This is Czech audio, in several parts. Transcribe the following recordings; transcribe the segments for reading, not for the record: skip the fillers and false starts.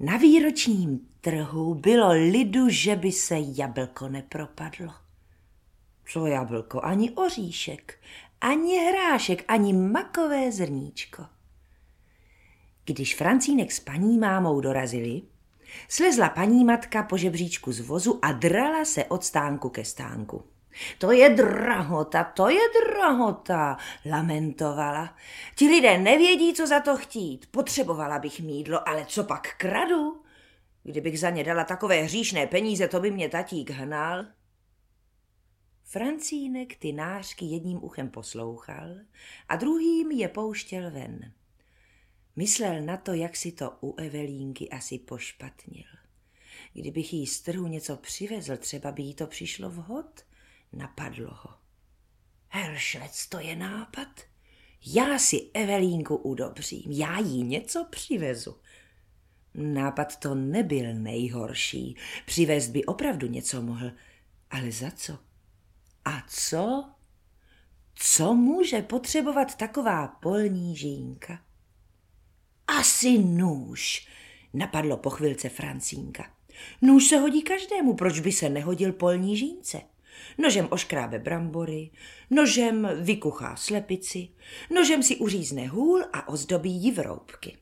Na výročním trhu bylo lidu, že by se jablko nepropadlo. Co jablko? Ani oříšek, ani hrášek, ani makové zrníčko. Když Francínek s paní mámou dorazili, slezla paní matka po žebříčku z vozu a drala se od stánku ke stánku. To je drahota, lamentovala. Ti lidé nevědí, co za to chtít. Potřebovala bych mýdlo, ale co pak kradu? Kdybych za ně dala takové hříšné peníze, to by mě tatík hnal. Francínek ty nářky jedním uchem poslouchal a druhým je pouštěl ven. Myslel na to, jak si to u Evelínky asi pošpatnil. Kdybych jí z trhu něco přivezl, třeba by jí to přišlo vhod, napadlo ho. Heršlec, to je nápad. Já si Evelínku udobřím, já jí něco přivezu. Nápad to nebyl nejhorší, přivést by opravdu něco mohl, ale za co? A co? Co může potřebovat taková polní žínka? Asi nůž, napadlo po chvilce Francínka. Nůž se hodí každému, proč by se nehodil polní žínce? Nožem oškrábe brambory, nožem vykuchá slepici, nožem si uřízne hůl a ozdobí ji vroubky.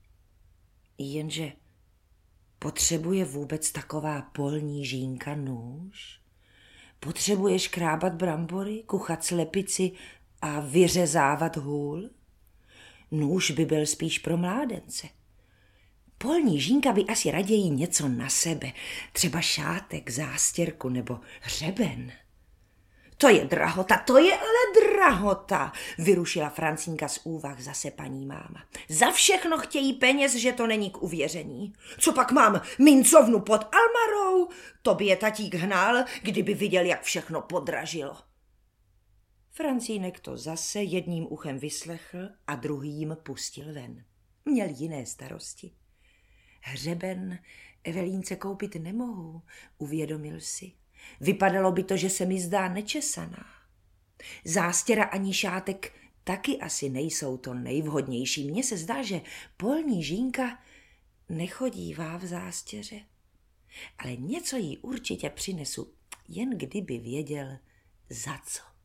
Jenže potřebuje vůbec taková polní žínka nůž? Potřebuje škrábat brambory, kuchat slepici a vyřezávat hůl? Nůž by byl spíš pro mládence. Polní žínka by asi raději něco na sebe, třeba šátek, zástěrku nebo hřeben. To je ale drahota, vyrušila Francínka z úvah zase paní máma. Za všechno chtějí peněz, že to není k uvěření. Co pak mám, mincovnu pod almarou? To by je tatík hnal, kdyby viděl, jak všechno podražilo. Francínek to zase jedním uchem vyslechl a druhým pustil ven. Měl jiné starosti. Hřeben Evelínce koupit nemohu, uvědomil si. Vypadalo by to, že se mi zdá nečesaná. Zástěra ani šátek taky asi nejsou to nejvhodnější. Mně se zdá, že polní žínka nechodívá v zástěře. Ale něco jí určitě přinesu, jen kdyby věděl za co.